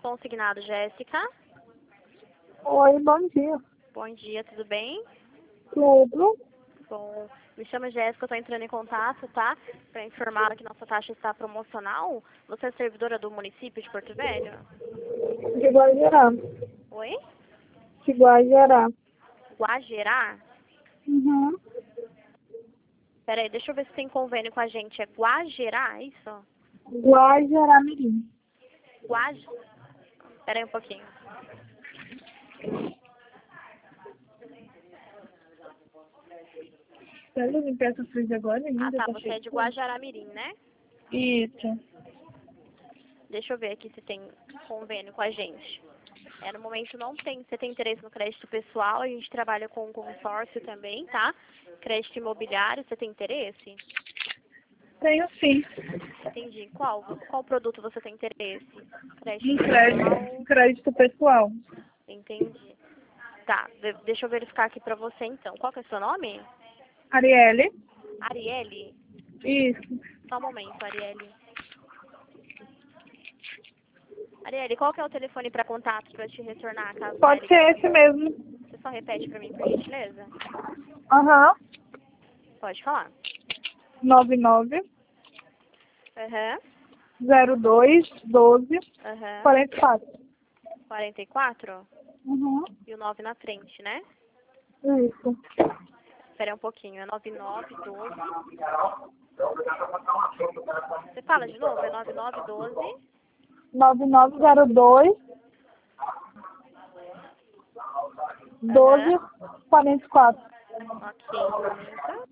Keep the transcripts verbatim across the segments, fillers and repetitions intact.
Consignado, Jéssica. Oi, bom dia. Bom dia, tudo bem? Tudo? Bom, me chamo Jéssica, eu estou entrando em contato, tá? Para informar que nossa taxa está promocional. Você é servidora do município de Porto Velho? De Guajerá. Oi? De Guajerá. Guajerá? Uhum. Peraí, deixa eu ver se tem convênio com a gente. É Guajerá, é isso? Guajerá Mirim. Guaj... Peraí um pouquinho. Pega as impressas agora Ah, ainda, tá, tá você é cheio de de coisa. Guajará-Mirim, né? Isso. Deixa eu ver aqui se tem convênio com a gente. É, no momento não tem. Você tem interesse no crédito pessoal, a gente trabalha com consórcio também, tá? Crédito imobiliário, você tem interesse? Tenho sim. Entendi. Qual? Qual produto você tem interesse? Crédito Um pessoal? crédito, crédito pessoal. Entendi. Tá, de- deixa eu verificar aqui pra você então. Qual que é o seu nome? Arielle? Arielle? Isso. Só um momento, Arielle. Arielle, qual que é o telefone para contato para te retornar caso Pode caia ser ligação? esse mesmo. Você só repete para mim, por gentileza? Aham. Pode falar. nove nove Aham, zero dois doze aham. quarenta e quatro. quarenta e quatro? Uhum. E o nove na frente, né? Isso. Espera um pouquinho. É nove nove doze. Você fala de novo? É nove nove doze. nove nove zero dois Aham. doze quarenta e quatro. Ok, um momento.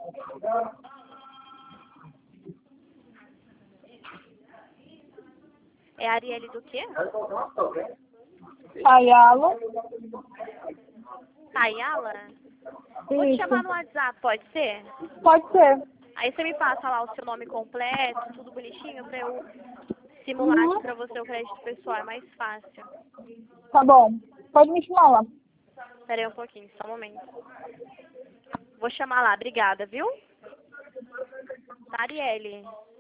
É a Arielle do quê? Ayala. Ayala? Vou te chamar no Isso. WhatsApp, pode ser? Pode ser. Aí você me passa lá o seu nome completo, tudo bonitinho, pra eu simular aqui Uhum. pra você o crédito pessoal, é mais fácil. Tá bom. Pode me chamar lá. Espera aí um pouquinho, só um momento. Vou chamar lá, obrigada, viu? Tá, Arielle?